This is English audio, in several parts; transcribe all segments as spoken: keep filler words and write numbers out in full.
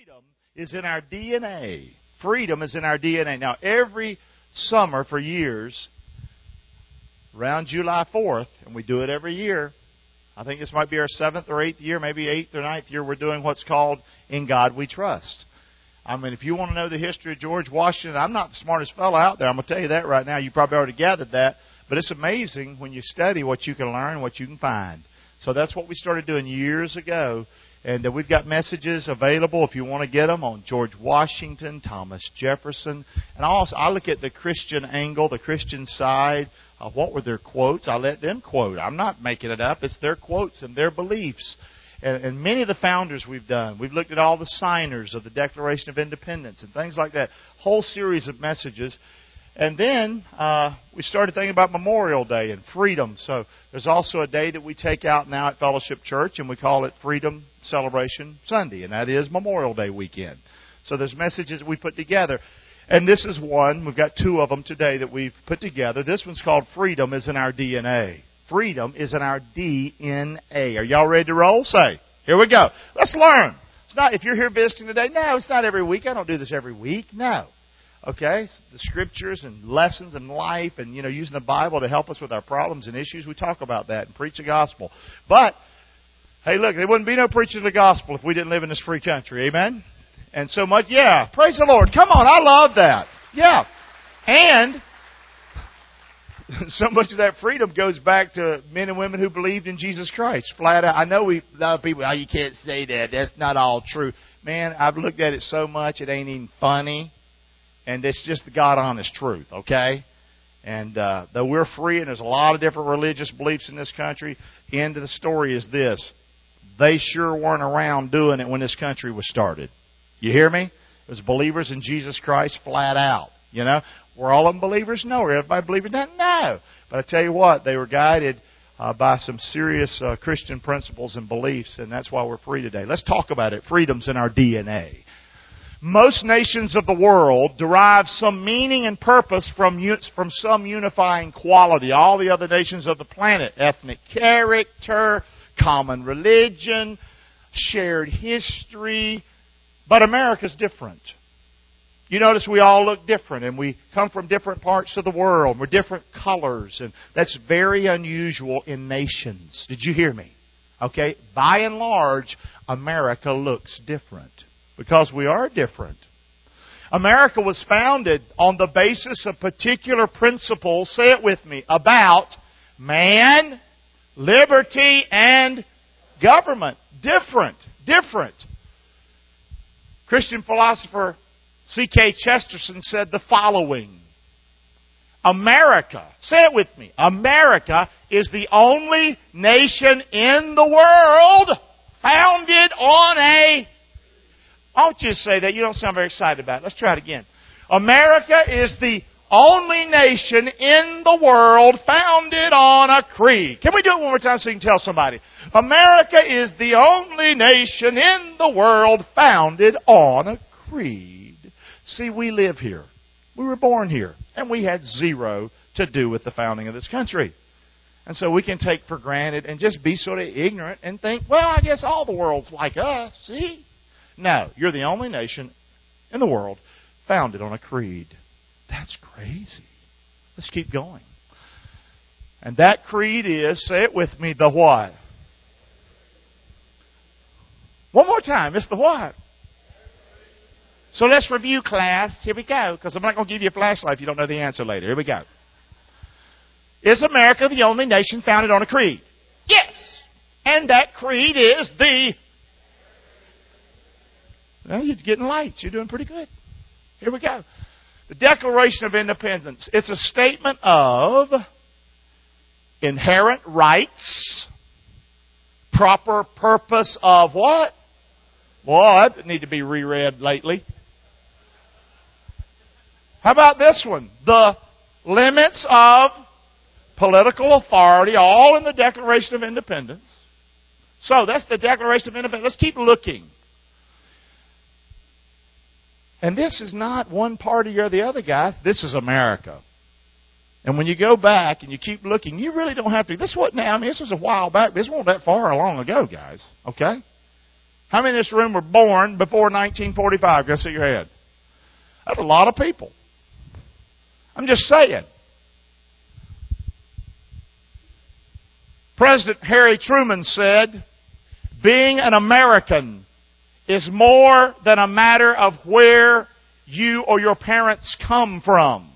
Freedom is in our D N A. Freedom is in our D N A. Now, every summer for years, around July fourth, and we do it every year, I think this might be our seventh or eighth year, maybe eighth or ninth year, we're doing what's called In God We Trust. I mean, if you want to know the history of George Washington, I'm not the smartest fellow out there. I'm going to tell you that right now. You probably already gathered that. But it's amazing when you study what you can learn, what you can find. So that's what we started doing years ago. And uh, we've got messages available if you want to get them on George Washington, Thomas Jefferson. And I also I look at the Christian angle, the Christian side. Uh, what were their quotes? I let them quote. I'm not making it up. It's their quotes and their beliefs. And, and many of the founders we've done. We've looked at all the signers of the Declaration of Independence and things like that. Whole series of messages. And then uh, we started thinking about Memorial Day and freedom. So there's also a day that we take out now at Fellowship Church, and we call it Freedom Celebration Sunday, and that is Memorial Day weekend. So there's messages we put together. And this is one. We've got two of them today that we've put together. This one's called Freedom is in Our D N A. Freedom is in our D N A. Are y'all ready to roll? Say, here we go. Let's learn. It's not if you're here visiting today. No, it's not every week. I don't do this every week. No. Okay, the scriptures and lessons and life and, you know, using the Bible to help us with our problems and issues. We talk about that and preach the gospel. But, hey, look, there wouldn't be no preaching of the gospel if we didn't live in this free country. Amen? And so much, yeah, praise the Lord. Come on, I love that. Yeah. And so much of that freedom goes back to men and women who believed in Jesus Christ. Flat out. I know we, a lot of people, oh, you can't say that. That's not all true. Man, I've looked at it so much, it ain't even funny. And it's just the God-honest truth, okay? And uh, though we're free and there's a lot of different religious beliefs in this country, the end of the story is this. They sure weren't around doing it when this country was started. You hear me? It was believers in Jesus Christ flat out. You know, were all of them believers? No. Were everybody believing that? No. But I tell you what, they were guided uh, by some serious uh, Christian principles and beliefs, and that's why we're free today. Let's talk about it. Freedom's in our D N A. Most nations of the world derive some meaning and purpose from from some unifying quality. All the other nations of the planet, ethnic character, common religion, shared history. But America's different. You notice we all look different, and we come from different parts of the world. We're different colors, and that's very unusual in nations. Did you hear me? Okay, by and large, America looks different. Because we are different. America was founded on the basis of particular principles, say it with me, about man, liberty, and government. Different. Different. Christian philosopher C K Chesterton said the following. America, say it with me, America is the only nation in the world founded on a... I want you to say that. You don't sound very excited about it. Let's try it again. America is the only nation in the world founded on a creed. Can we do it one more time so you can tell somebody? America is the only nation in the world founded on a creed. See, we live here. We were born here. And we had zero to do with the founding of this country. And so we can take for granted and just be sort of ignorant and think, well, I guess all the world's like us. See? No, you're the only nation in the world founded on a creed. That's crazy. Let's keep going. And that creed is, say it with me, the what? One more time. It's the what? So let's review, class. Here we go. Because I'm not going to give you a flashlight if you don't know the answer later. Here we go. Is America the only nation founded on a creed? Yes. And that creed is the... Well, you're getting lights. You're doing pretty good. Here we go. The Declaration of Independence. It's a statement of inherent rights, proper purpose of what? Well, that need to be reread lately. How about this one? The limits of political authority, all in the Declaration of Independence. So that's the Declaration of Independence. Let's keep looking. And this is not one party or the other, guys. This is America. And when you go back and you keep looking, you really don't have to. This wasn't now. I mean, this was a while back. This wasn't that far long ago, guys. Okay? How many in this room were born before nineteen forty-five? Go see your head. That's a lot of people. I'm just saying. President Harry Truman said, being an American is more than a matter of where you or your parents come from.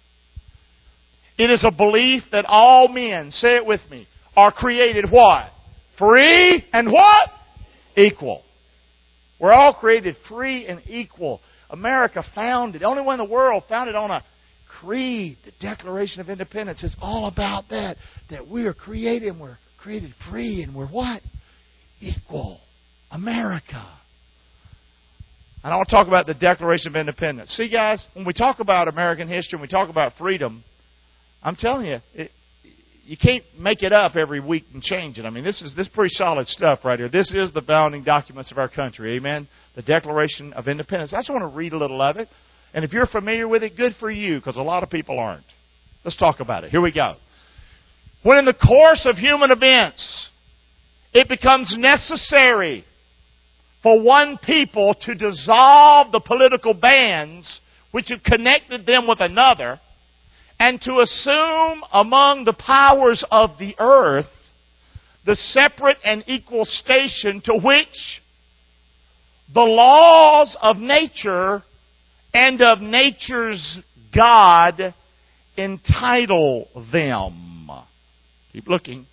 It is a belief that all men, say it with me, are created what? Free and what? Equal. We're all created free and equal. America founded, the only one in the world founded on a creed, the Declaration of Independence. It's all about that, that we are created and we're created free and we're what? Equal. America. And I want to talk about the Declaration of Independence. See, guys, when we talk about American history and we talk about freedom, I'm telling you, it, you can't make it up every week and change it. I mean, this is this is pretty solid stuff right here. This is the founding documents of our country. Amen? The Declaration of Independence. I just want to read a little of it. And if you're familiar with it, good for you, because a lot of people aren't. Let's talk about it. Here we go. When in the course of human events, it becomes necessary for one people to dissolve the political bands which have connected them with another, and to assume among the powers of the earth the separate and equal station to which the laws of nature and of nature's God entitle them. Keep looking.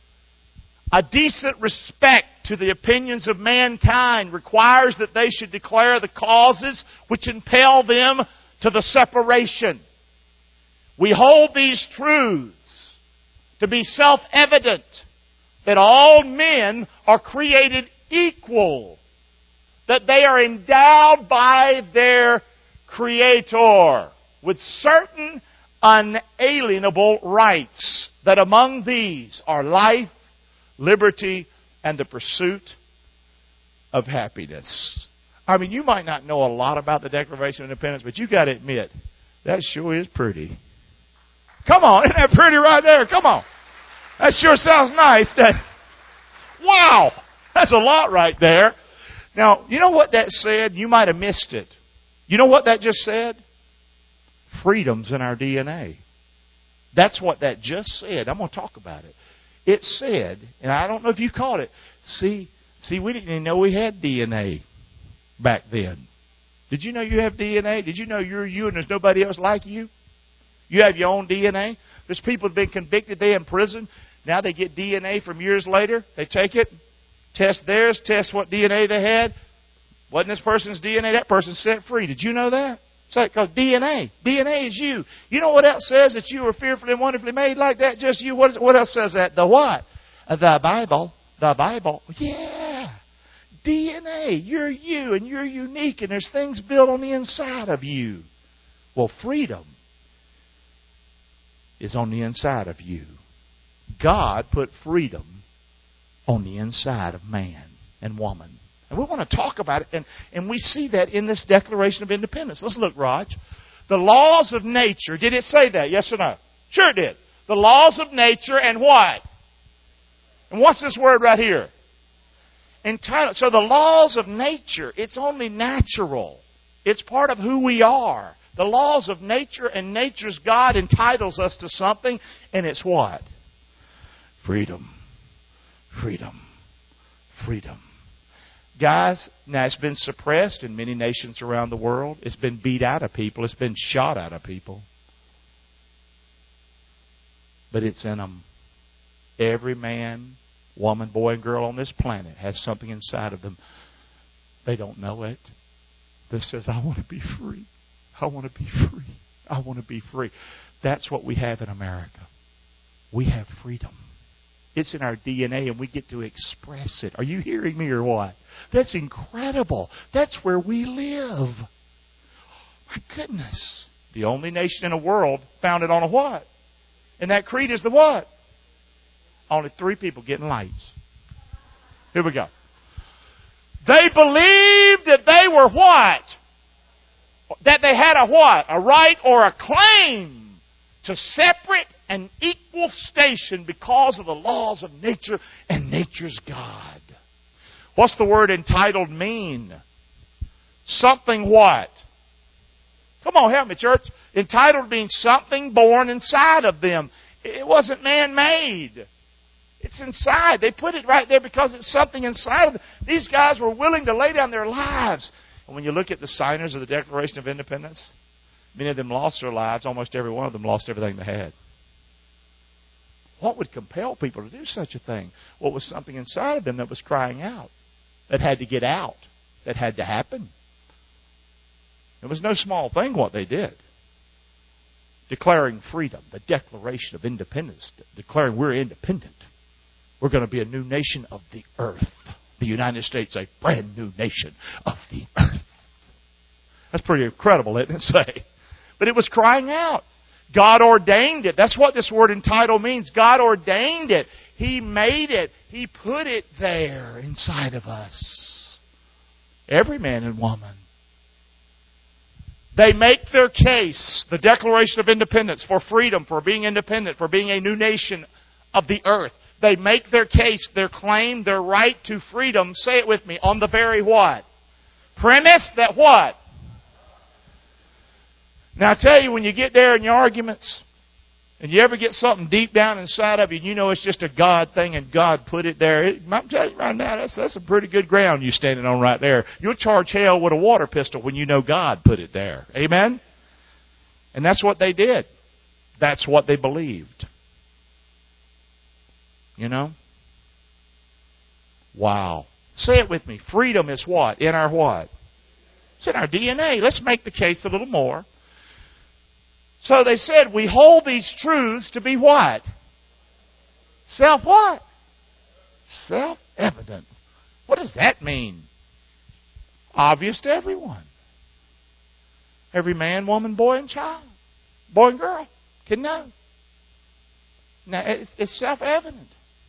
A decent respect to the opinions of mankind requires that they should declare the causes which impel them to the separation. We hold these truths to be self-evident, that all men are created equal, that they are endowed by their Creator with certain unalienable rights, that among these are life, liberty, and the pursuit of happiness. I mean, you might not know a lot about the Declaration of Independence, but you got to admit, that sure is pretty. Come on, isn't that pretty right there? Come on. That sure sounds nice. That, wow, that's a lot right there. Now, you know what that said? You might have missed it. You know what that just said? Freedom's in our D N A. That's what that just said. I'm going to talk about it. It said, and I don't know if you caught it, see, see, we didn't even know we had D N A back then. Did you know you have D N A? Did you know you're you and there's nobody else like you? You have your own D N A. There's people who have been convicted. They're in prison. Now they get D N A from years later. They take it, test theirs, test what D N A they had. Wasn't this person's D N A? That person's set free. Did you know that? It's like, because D N A. D N A is you. You know what else says that you were fearfully and wonderfully made like that? Just you. What, is, what else says that? The what? The Bible. The Bible. Yeah. D N A. You're you and you're unique and there's things built on the inside of you. Well, freedom is on the inside of you. God put freedom on the inside of man and woman. And we want to talk about it, and, and we see that in this Declaration of Independence. Let's look, Raj. The laws of nature, did it say that? Yes or no? Sure it did. The laws of nature and what? And what's this word right here? Entitled. So the laws of nature, it's only natural. It's part of who we are. The laws of nature and nature's God entitles us to something, and it's what? Freedom. Freedom. Freedom. Guys, now it's been suppressed in many nations around the world. It's been beat out of people. It's been shot out of people. But it's in them. Every man, woman, boy, and girl on this planet has something inside of them. They don't know it. That says, I want to be free. I want to be free. I want to be free. That's what we have in America. We have freedom. It's in our D N A and we get to express it. Are you hearing me or what? That's incredible. That's where we live. My goodness. The only nation in the world founded on a what? And that creed is the what? Only three people getting lights. Here we go. They believed that they were what? That they had a what? A right or a claim to separate and equal station because of the laws of nature and nature's God. What's the word entitled mean? Something what? Come on, help me, church. Entitled means something born inside of them. It wasn't man-made. It's inside. They put it right there because it's something inside of them. These guys were willing to lay down their lives. And when you look at the signers of the Declaration of Independence, many of them lost their lives. Almost every one of them lost everything they had. What would compel people to do such a thing? What was something inside of them that was crying out, that had to get out, that had to happen? It was no small thing what they did. Declaring freedom, the Declaration of Independence, declaring we're independent. We're going to be a new nation of the earth. The United States, a brand new nation of the earth. That's pretty incredible, isn't it? Say. But it was crying out. God ordained it. That's what this word entitled means. God ordained it. He made it. He put it there inside of us. Every man and woman. They make their case, the Declaration of Independence, for freedom, for being independent, for being a new nation of the earth. They make their case, their claim, their right to freedom, say it with me, on the very what? Premise that what? Now I tell you, when you get there in your arguments, and you ever get something deep down inside of you, and you know it's just a God thing and God put it there, it, I'm telling you right now, that's, that's a pretty good ground you're standing on right there. You'll charge hell with a water pistol when you know God put it there. Amen? And that's what they did. That's what they believed. You know? Wow. Say it with me. Freedom is what? In our what? It's in our D N A. Let's make the case a little more. So they said, we hold these truths to be what? Self what? Self-evident. What does that mean? Obvious to everyone. Every man, woman, boy, and child. Boy and girl can know. Now, it's, it's self-evident.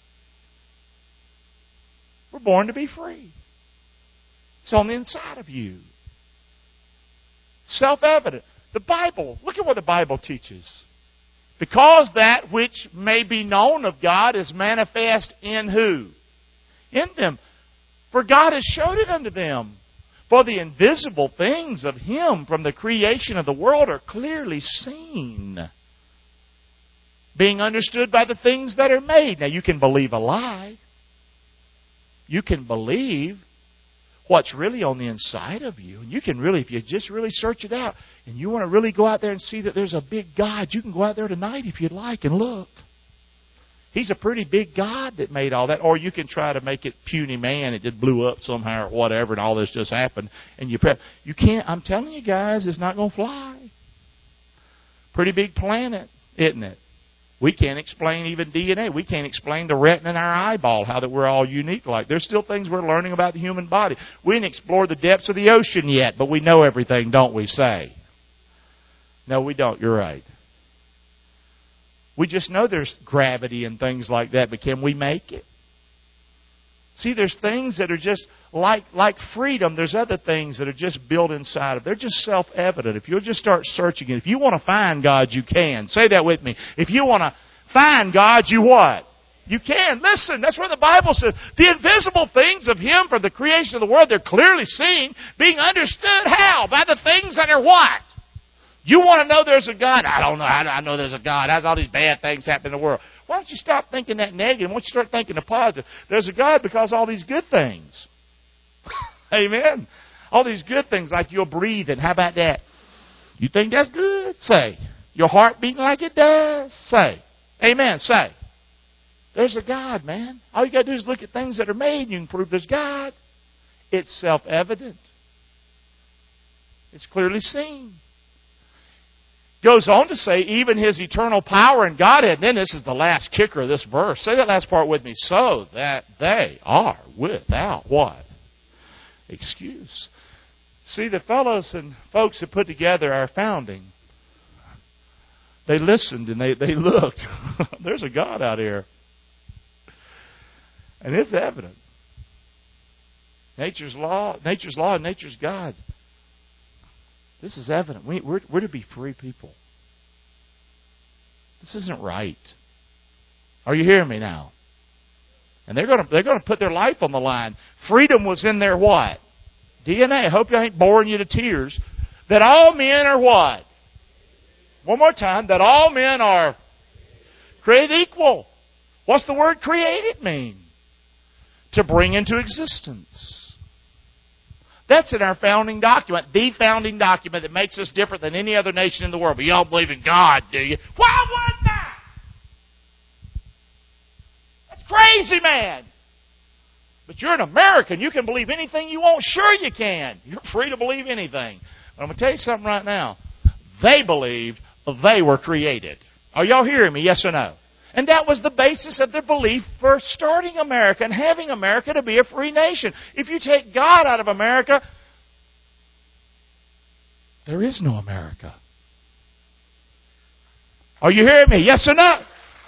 We're born to be free. It's on the inside of you. Self-evident. The Bible, look at what the Bible teaches. Because that which may be known of God is manifest in who? In them. For God has showed it unto them. For the invisible things of Him from the creation of the world are clearly seen, being understood by the things that are made. Now you can believe a lie. You can believe what's really on the inside of you. And you can really, if you just really search it out, and you want to really go out there and see that there's a big God, you can go out there tonight if you'd like and look. He's a pretty big God that made all that. Or you can try to make it puny man. It just blew up somehow or whatever, and all this just happened. And you prep. You can't, I'm telling you guys, it's not going to fly. Pretty big planet, isn't it? We can't explain even D N A. We can't explain the retina in our eyeball, how that we're all unique like. There's still things we're learning about the human body. We didn't explore the depths of the ocean yet, but we know everything, don't we say? No, we don't. You're right. We just know there's gravity and things like that, but can we make it? See, there's things that are just like like freedom. There's other things that are just built inside of. They're just self-evident. If you'll just start searching it. If you want to find God, you can. Say that with me. If you want to find God, you what? You can. Listen, that's what the Bible says. The invisible things of Him from the creation of the world, they're clearly seen, being understood how? By the things that are what? You want to know there's a God? I don't know. How do I know there's a God? How's all these bad things happen in the world? Why don't you stop thinking that negative? Why don't you start thinking the positive? There's a God because all these good things. Amen. All these good things like you're breathing. How about that? You think that's good? Say. Your heart beating like it does? Say. Amen. Say. There's a God, man. All you got to do is look at things that are made and you can prove there's God. It's self-evident. It's clearly seen. Goes on to say, even His eternal power and Godhead. And then this is the last kicker of this verse. Say that last part with me. So that they are without what? Excuse. See, the fellows and folks that put together our founding, they listened and they, they looked. There's a God out here. And it's evident. Nature's law, nature's law and nature's God. This is evident. We, we're, we're to be free people. This isn't right. Are you hearing me now? And they're going to, they're going to put their life on the line. Freedom was in their what? D N A. I hope I ain't boring you to tears. That all men are what? One more time. That all men are created equal. What's the word created mean? To bring into existence. That's in our founding document. The founding document that makes us different than any other nation in the world. But y'all believe in God, do you? Why would that? That's crazy, man. But you're an American. You can believe anything you want. Sure you can. You're free to believe anything. But I'm going to tell you something right now. They believed they were created. Are y'all hearing me? Yes or no? And that was the basis of their belief for starting America and having America to be a free nation. If you take God out of America, there is no America. Are you hearing me? Yes or no?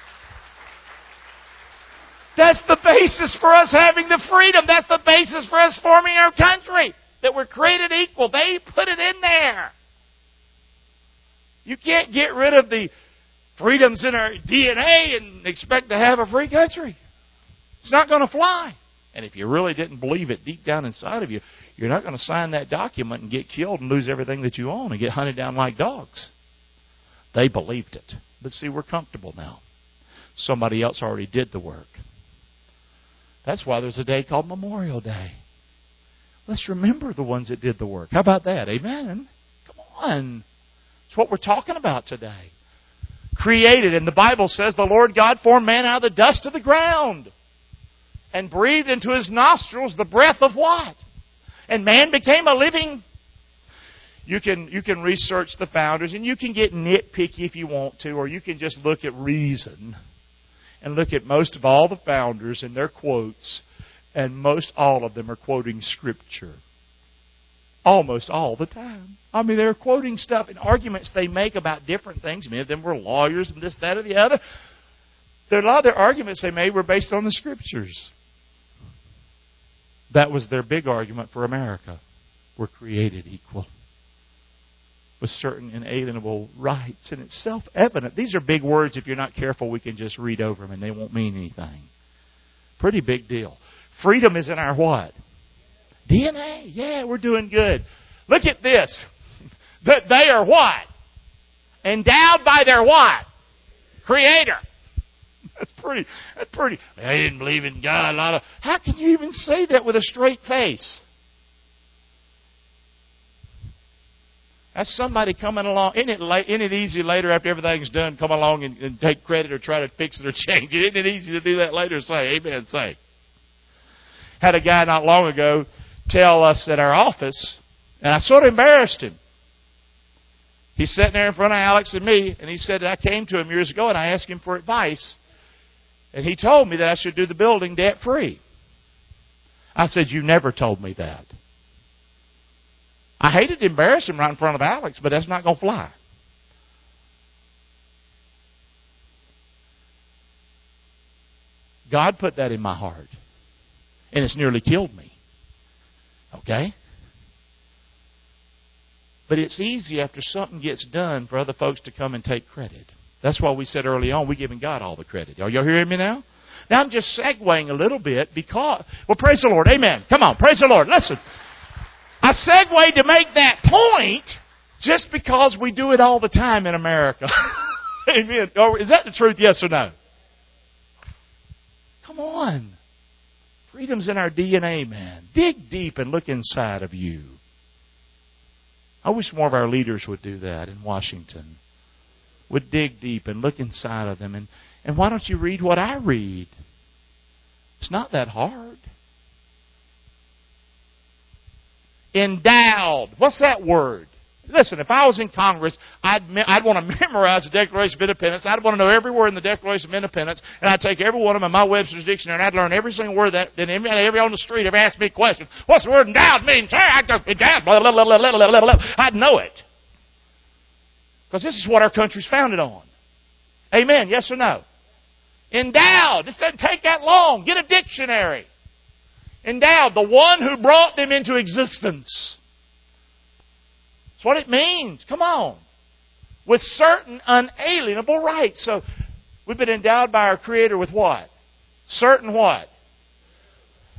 That's the basis for us having the freedom. That's the basis for us forming our country. That we're created equal. They put it in there. You can't get rid of the freedoms in our D N A and expect to have a free country. It's not going to fly. And if you really didn't believe it deep down inside of you, you're not going to sign that document and get killed and lose everything that you own and get hunted down like dogs. They believed it. But see, we're comfortable now. Somebody else already did the work. That's why there's a day called Memorial Day. Let's remember the ones that did the work. How about that? Amen? Come on. It's what we're talking about today. Created, and the Bible says the Lord God formed man out of the dust of the ground and breathed into his nostrils the breath of what? And man became a living. You can, you can research the founders, and you can get nitpicky if you want to, or you can just look at reason and look at most of all the founders and their quotes, and most all of them are quoting Scripture. Almost all the time. I mean, they're quoting stuff and arguments they make about different things. Many of them were lawyers and this, that, or the other. There, a lot of their arguments they made were based on the Scriptures. That was their big argument for America. We're created equal with certain inalienable rights. And it's self-evident. These are big words. If you're not careful, we can just read over them and they won't mean anything. Pretty big deal. Freedom is in our what? D N A. Yeah, we're doing good. Look at this. That they are what? Endowed by their what? Creator. That's pretty. That's pretty. I didn't believe in God. A lot of. How can you even say that with a straight face? That's somebody coming along. Isn't it, isn't it easy later after everything's done, come along and, and take credit or try to fix it or change it? Isn't it easy to do that later? Say amen. Say. Had a guy not long ago tell us at our office, and I sort of embarrassed him. He's sitting there in front of Alex and me, and he said I came to him years ago and I asked him for advice, and he told me that I should do the building debt-free. I said, you never told me that. I hated to embarrass him right in front of Alex, but that's not going to fly. God put that in my heart, and it's nearly killed me. Okay? But it's easy after something gets done for other folks to come and take credit. That's why we said early on, we're giving God all the credit. Are y'all hearing me now? Now I'm just segueing a little bit because, well, praise the Lord. Amen. Come on, praise the Lord. Listen, I segued to make that point just because we do it all the time in America. Amen. Is that the truth, yes or no? Come on. Freedom's in our D N A, man. Dig deep and look inside of you. I wish more of our leaders would do that in Washington. Would dig deep and look inside of them. And, and why don't you read what I read? It's not that hard. Endowed. What's that word? Listen, if I was in Congress, I'd, I'd want to memorize the Declaration of Independence. I'd want to know every word in the Declaration of Independence. And I'd take every one of them in my Webster's Dictionary, and I'd learn every single word that, and every, every on the street ever asked me a question. What's the word endowed mean? Sir, I go, endowed, blah, blah, blah, blah, blah, blah, blah. I'd know it. Because this is what our country's founded on. Amen, yes or no? Endowed. This doesn't take that long. Get a dictionary. Endowed, the one who brought them into existence. That's what it means. Come on. With certain unalienable rights. So, we've been endowed by our Creator with what? Certain what?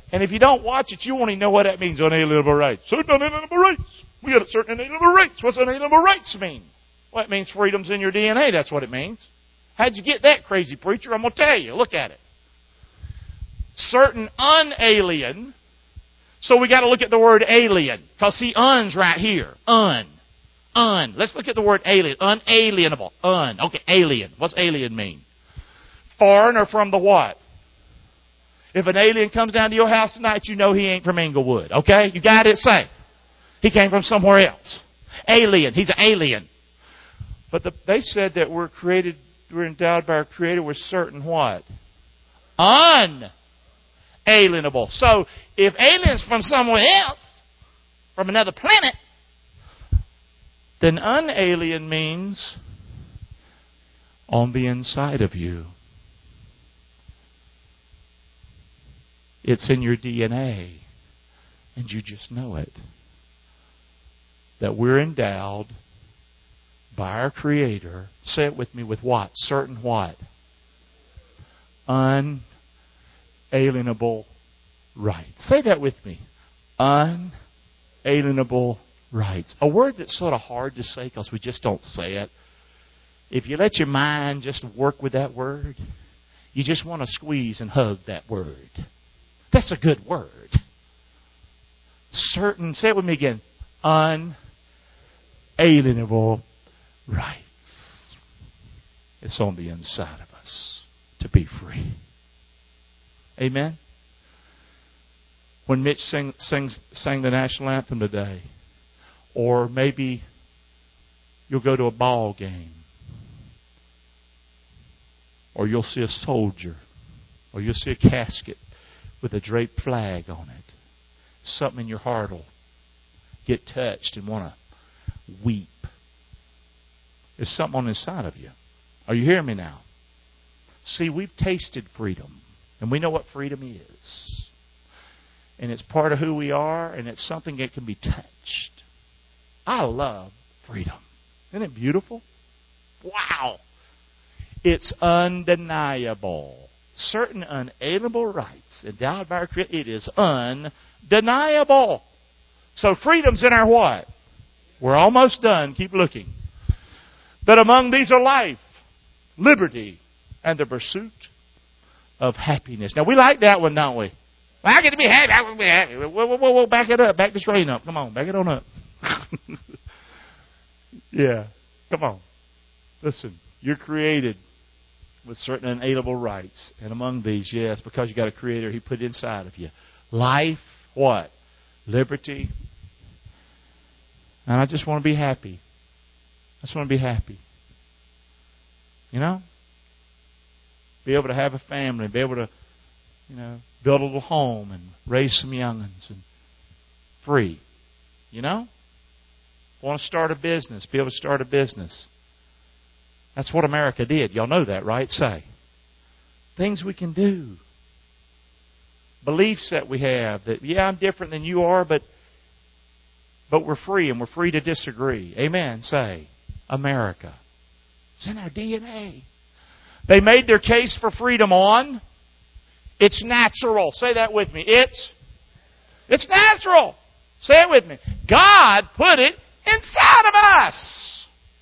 And if you don't watch it, you won't even know what that means, unalienable rights. Certain unalienable rights. We got certain unalienable rights. What's unalienable rights mean? Well, it means freedom's in your D N A. That's what it means. How'd you get that, crazy preacher? I'm going to tell you. Look at it. Certain unalien. So we got to look at the word alien. Because see, un's right here. Un. Un. Let's look at the word alien. Unalienable. Un. Okay, alien. What's alien mean? Foreign or from the what? If an alien comes down to your house tonight, you know he ain't from Englewood. Okay? You got it? Say. He came from somewhere else. Alien. He's an alien. But the, they said that we're created, we're endowed by our Creator with certain what? Unalienable. So, if aliens from somewhere else, from another planet, then unalien means on the inside of you. It's in your D N A. And you just know it. That we're endowed by our Creator. Say it with me, with what? Certain what? Unalienable rights. Say that with me. Unalienable rights. A word that's sort of hard to say because we just don't say it. If you let your mind just work with that word, you just want to squeeze and hug that word. That's a good word. Certain, say it with me again. Unalienable rights. It's on the inside of us to be free. Amen? When Mitch sing, sings, sang the national anthem today, or maybe you'll go to a ball game, or you'll see a soldier, or you'll see a casket with a draped flag on it. Something in your heart will get touched and want to weep. There's something on the inside of you. Are you hearing me now? See, we've tasted freedom. And we know what freedom is. And it's part of who we are. And it's something that can be touched. I love freedom. Isn't it beautiful? Wow. It's undeniable. Certain unalienable rights endowed by our Creator. It is undeniable. So freedom's in our what? We're almost done. Keep looking. That among these are life, liberty, and the pursuit of happiness. Now, we like that one, don't we? Well, I get to be happy. I want to be happy. Whoa, whoa, whoa, whoa. Back it up. Back the train up. Come on. Back it on up. Yeah. Come on. Listen. You're created with certain unalienable rights. And among these, yes, because you got a Creator, He put inside of you. Life, what? Liberty. And I just want to be happy. I just want to be happy. You know? Be able to have a family. Be able to, you know, build a little home and raise some young'uns and free. You know? Want to start a business. Be able to start a business. That's what America did. Y'all know that, right? Say. Things we can do. Beliefs that we have. That, yeah, I'm different than you are, but but we're free and we're free to disagree. Amen. Say. America. It's in our D N A. They made their case for freedom on. It's natural. Say that with me. It's, it's natural. Say it with me. God put it inside of us.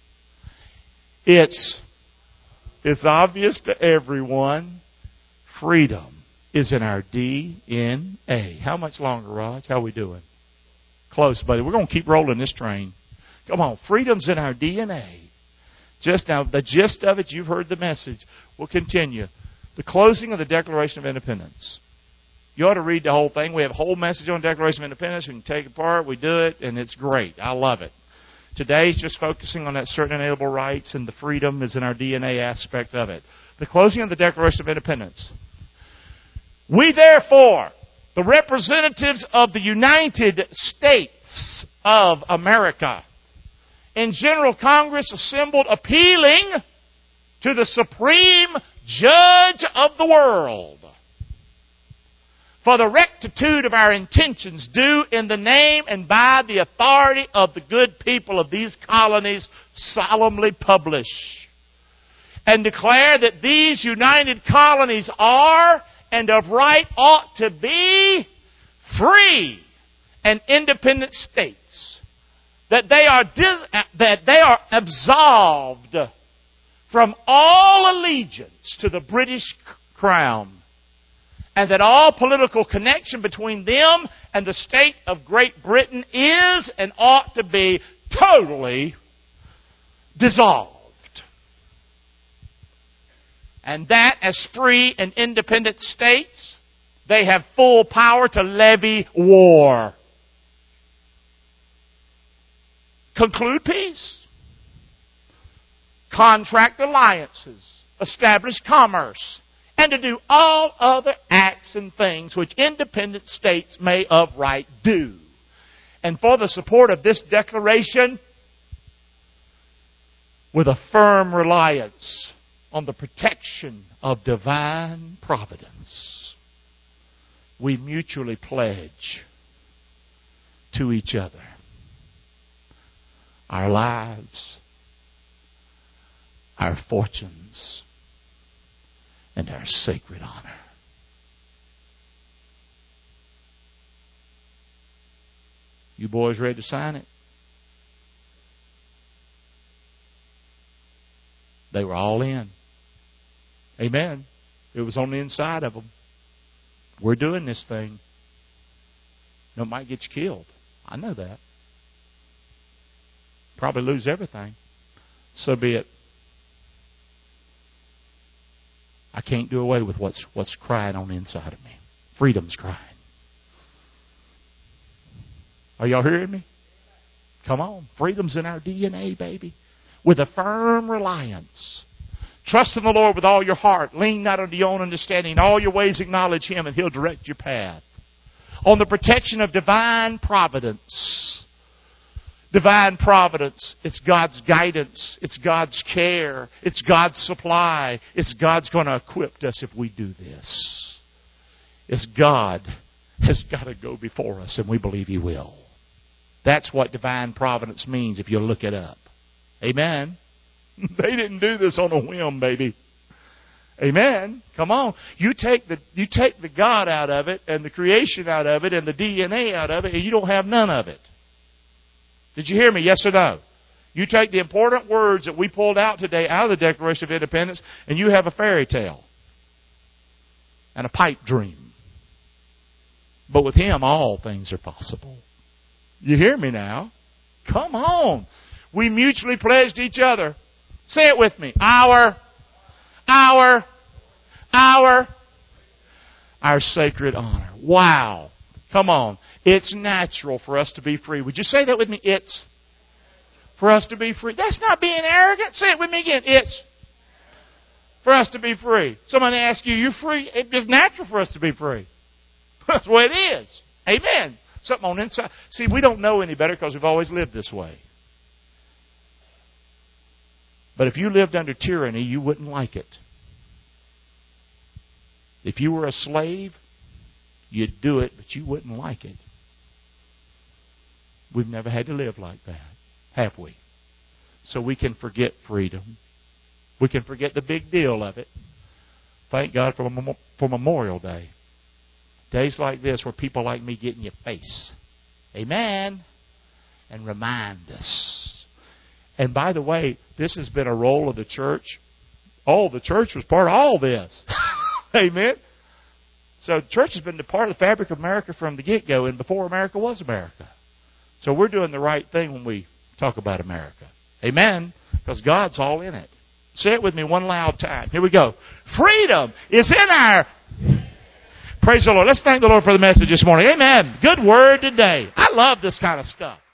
It's, it's obvious to everyone. Freedom is in our D N A. How much longer, Raj? How are we doing? Close, buddy. We're going to keep rolling this train. Come on. Freedom's in our D N A. Just now, the gist of it, you've heard the message. We'll continue. The closing of the Declaration of Independence. You ought to read the whole thing. We have a whole message on the Declaration of Independence. We can take it apart. We do it, and it's great. I love it. Today is just focusing on that certain inalienable rights, and the freedom is in our D N A aspect of it. The closing of the Declaration of Independence. We therefore, the representatives of the United States of America, in General Congress assembled, appealing to the Supreme Judge of the world for the rectitude of our intentions, due in the name and by the authority of the good people of these colonies, solemnly publish and declare that these united colonies are and of right ought to be free and independent states, that they are dis- that they are absolved from all allegiance to the British crown, and that all political connection between them and the state of Great Britain is and ought to be totally dissolved. And that as free and independent states, they have full power to levy war, conclude peace, contract alliances, establish commerce, and to do all other acts and things which independent states may of right do. And for the support of this declaration, with a firm reliance on the protection of divine providence, we mutually pledge to each other our lives, our fortunes, and our sacred honor. You boys ready to sign it? They were all in. Amen. It was on the inside of them. We're doing this thing. No, it might get you killed. I know that. Probably lose everything. So be it. I can't do away with what's what's crying on the inside of me. Freedom's crying. Are y'all hearing me? Come on. Freedom's in our D N A, baby. With a firm reliance. Trust in the Lord with all your heart. Lean not unto your own understanding. In all your ways acknowledge Him, and He'll direct your path. On the protection of divine providence. Divine providence. It's God's guidance. It's God's care. It's God's supply. It's God's going to equip us if we do this. It's God has got to go before us, and we believe He will. That's what divine providence means if you look it up. Amen. They didn't do this on a whim, baby. Amen. Come on. You take the you take the God out of it, and the creation out of it, and the D N A out of it, and you don't have none of it. Did you hear me? Yes or no? You take the important words that we pulled out today out of the Declaration of Independence, and you have a fairy tale and a pipe dream. But with Him, all things are possible. You hear me now? Come on. We mutually pledged each other. Say it with me. Our, our, our, our sacred honor. Wow. Come on. It's natural for us to be free. Would you say that with me? It's for us to be free. That's not being arrogant. Say it with me again. It's for us to be free. Somebody asks you, you free? It's just natural for us to be free. That's the way it is. Amen. Something on the inside. See, we don't know any better because we've always lived this way. But if you lived under tyranny, you wouldn't like it. If you were a slave, you'd do it, but you wouldn't like it. We've never had to live like that, have we? So we can forget freedom. We can forget the big deal of it. Thank God for, for Memorial Day. Days like this where people like me get in your face. Amen. And remind us. And by the way, this has been a role of the church. Oh, the church was part of all this. Amen. So the church has been a part of the fabric of America from the get-go and before America was America. So we're doing the right thing when we talk about America. Amen. Because God's all in it. Say it with me one loud time. Here we go. Freedom is in our... Praise the Lord. Let's thank the Lord for the message this morning. Amen. Good word today. I love this kind of stuff.